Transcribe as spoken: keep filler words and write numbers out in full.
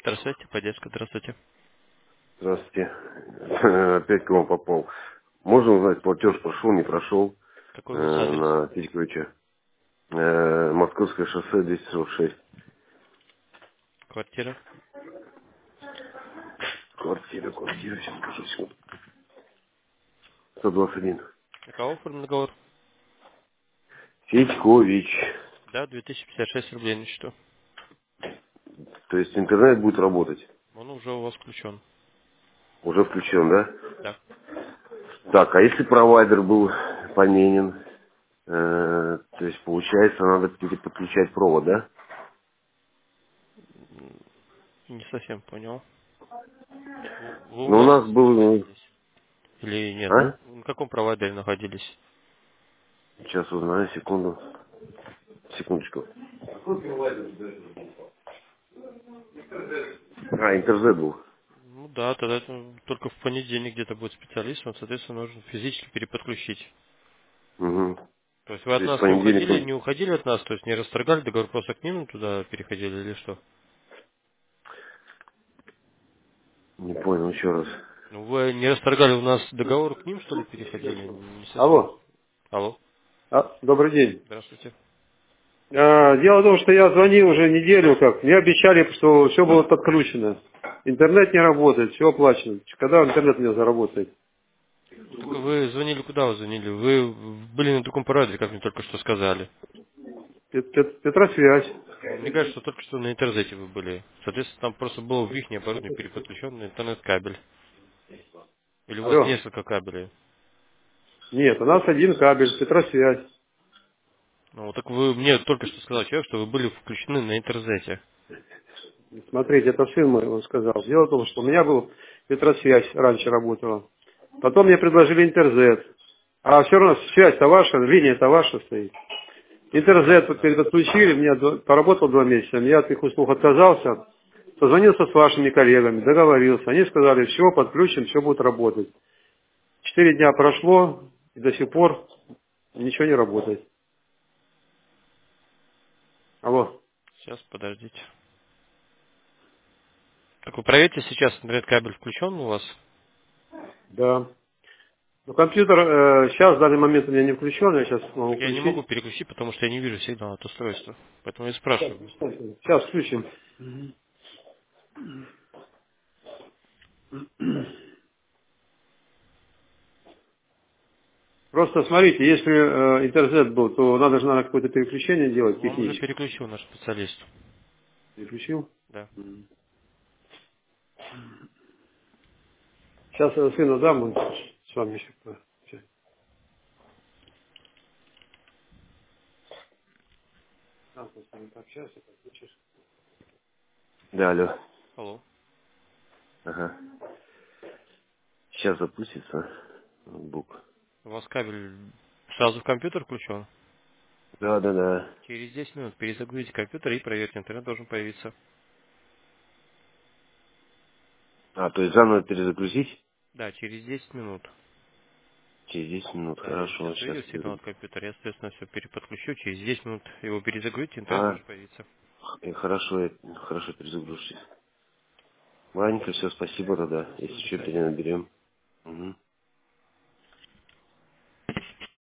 Здравствуйте, поддержка, здравствуйте. Здравствуйте. Опять к вам попал. Можно узнать, платеж прошел, не прошел э, Какой у вас адрес? на Петьковича? Э, Московское шоссе двести сорок шесть. Квартира? Квартира, квартира, сейчас скажу, секунду. сто двадцать один. На кого оформлен договор? Петькович. Да, две тысячи пятьдесят шесть рублей на счету. То есть интернет будет работать. Он уже у вас включен. Уже включен, да? Да. Так, а если провайдер был поменен, э, то есть получается надо переподключать провод, да? М, Не совсем понял. Вы вы у Но у нас нас был... находились? Или нет? А? На каком провайдере находились? Сейчас узнаю, секунду. Секундочку. А, интернет был. Ну да, тогда это только в понедельник где-то будет специалист, он, соответственно, нужно физически переподключить. Угу. То есть вы То от есть в нас не понедельник уходили, он... не уходили от нас, то есть не расторгали договор, просто к ним туда переходили или что? Не понял, еще раз. Ну вы не расторгали у нас договор, к ним что ли переходили? Не совсем. Алло. Алло, А, добрый день. здравствуйте. А, дело в том, что я звонил уже неделю как. Мне обещали, что все будет подключено. Интернет не работает, все оплачено. Когда интернет у меня заработает? Ну, так вы звонили, куда вы звонили? Вы были на другом провайдере, как мне только что сказали. Пет- Пет- Петросвязь. Ну, мне кажется, что только что на интернете вы были. Соответственно, там просто был в их оборудование переподключен на интернет-кабель. Или у вас Алло. несколько кабелей. Нет, у нас один кабель, Петросвязь. Ну, вот так вы мне только что сказал человек, что вы были включены на интернете. Смотрите, это сын мой, он сказал. Дело в том, что у меня был Петросвязь, раньше работала. Потом мне предложили Интерзет. А все равно связь-то ваша, линия-то ваша стоит. Интерзет вот переподключили, меня до- поработал два месяца, я от их услуг отказался, созвонился с вашими коллегами, договорился. Они сказали, все, подключим, все будет работать. Четыре дня прошло, и до сих пор ничего не работает. Алло. Сейчас, подождите. Так вы проверьте сейчас, интернет-кабель включен у вас? Да. Ну, компьютер э, сейчас, в данный момент у меня не включен, я сейчас могу Так я не могу включить. переключить, потому что я не вижу сигнала от устройства. Поэтому я спрашиваю. Сейчас включим. Просто смотрите, если э, интернет был, то надо же надо какое-то переключение делать Вам уже техническое. переключил наш специалист. Переключил? Да. Сейчас я сыну дам, он с вами еще. по- щас. Там просто не так, сейчас я подключишь. Да, алло. Алло. Ага. Сейчас запустится ноутбук. У вас кабель сразу в компьютер включен? Да, да, да. Через десять минут перезагрузите компьютер и проверьте, интернет должен появиться. А, то есть заново перезагрузить? Да, через десять минут. Через десять минут, Да, я хорошо, сейчас сейчас. увидел сигнал от компьютера, я, соответственно, все переподключу. Через десять минут его перезагрузите, интернет А, должен появиться. э, хорошо, я хорошо перезагрузишь. Ладненько, все, спасибо тогда. Ну, всё, Если до что, свидания. перенаберем. Угу.